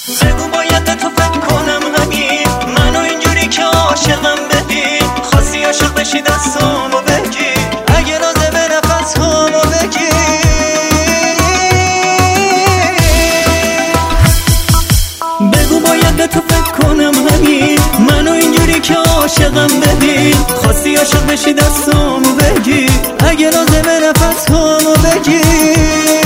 بگو باید به تو فکر کنم همین، منو اینجوری که عاشقم ببین. خواستی عاشق بشی دستامو بگیر، اگه لازمه به نفس هامو بگیر. بگو باید به تو فکر کنم همین، منو اینجوری که عاشقم ببین. خواستی عاشق بشی دستامو بگیر، اگه لازمه به نفس هامو بگیر.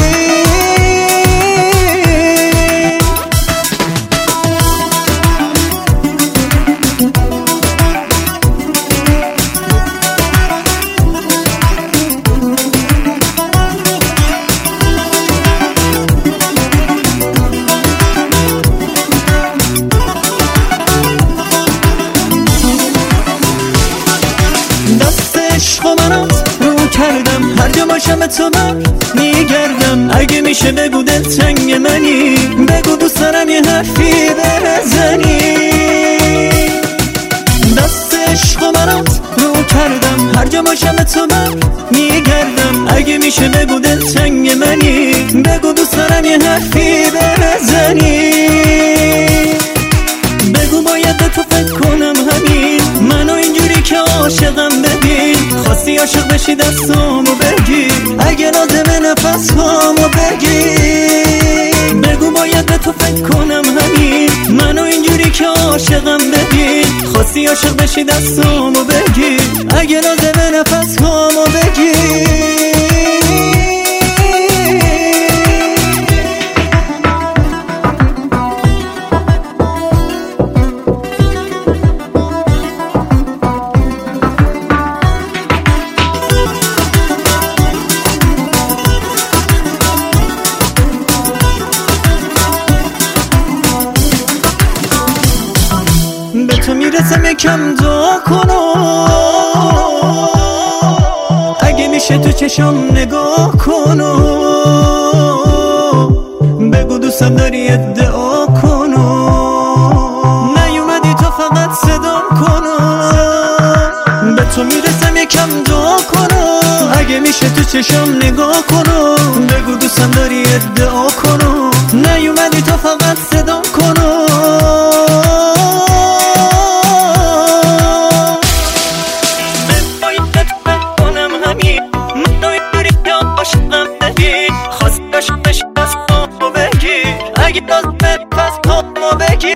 عشق منات رو کردم، هر جا باشم تو من میگردم. اگه میشه بگو دلتنگ منی، بگو دوست دارم یه حرفی بزنی. دست عشق منات رو کردم، هر جا باشم تو من میگردم. اگه میشه بگو دلتنگ منی، بگو دوست دارم یه حرفی بزنی. بگو باید به تو فکر کنم همین، منو اینجوری که عاشقم ببین. خواستی عاشق بشی دستامو بگیر، اگه لازمه نفس هامو بگیر. بگو باید به تو فکر کنم همین، منو اینجوری که عاشقم ببین. خواستی عاشق بشی دستامو بگیر، اگه لازمه نفس هامو بگیر. به تو میرسم یکم دعا کنو، اگه میشه تو چشم نگاه کنو. بگو دوستم داری ادعا کنو، نیومدی تو فقط صدام کنو. به تو میرسم یکم دعا کنو، اگه میشه تو چشم نگاه کنو. بگو دوستم داری ادعا کنو، نیومدی تو فقط صدام کنو. اگه لازمه پس هامو بگیر.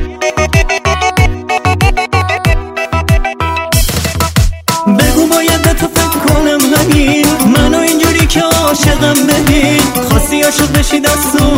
بگو باید به تو فکر کنم همین، منو اینجوری که عاشقم ببین. خواستی عاشق بشی دستو